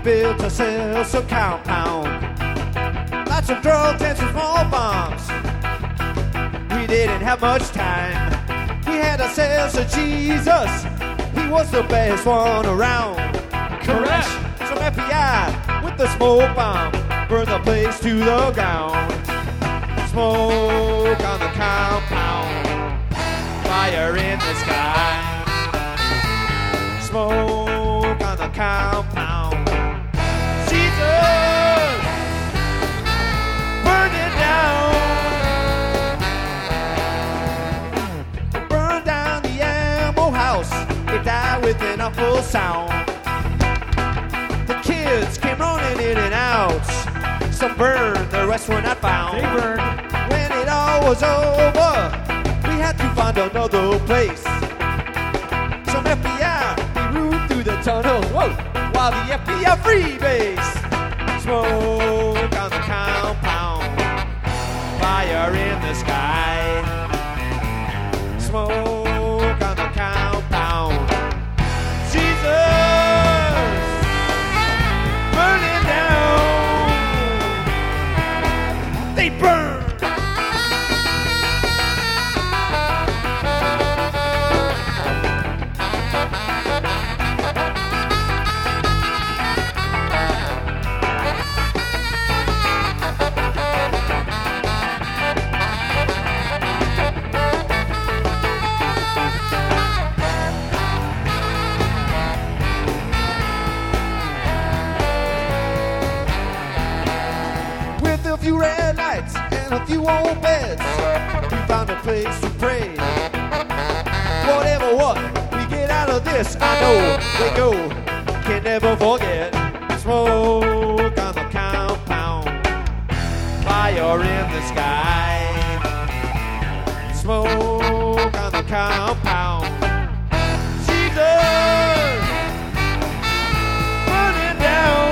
built ourselves a compound. Lots of drugs and some small bombs. We didn't have much time. We had ourselves a Jesus. He was the best one around. Correct. Some FBI with the smoke bomb burned the place to the ground. Smoke on the compound, fire in the sky. Smoke on the compound. Jesus, burn it down. Burn down the ammo house. It died with an awful sound. The kids came running in and out. Some burned, the rest were not found. They burned. When it all was over, we had to find another place. Some FBI, we rode through the tunnels, whoa, while the FBI freebase. Smoke on the compound, fire in the sky. Smoke on the compound. Jesus, burning down. They burn. A few red lights and a few old beds, we found a place to pray. Whatever what we get out of this, I know we go, can never forget. Smoke on the compound, fire in the sky. Smoke on the compound. Jesus, burning down.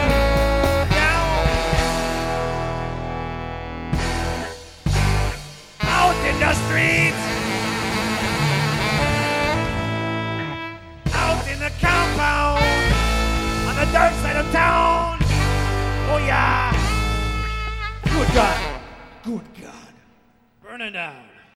In the streets, out in the compound, on the dark side of town. Oh yeah, good God, burning down.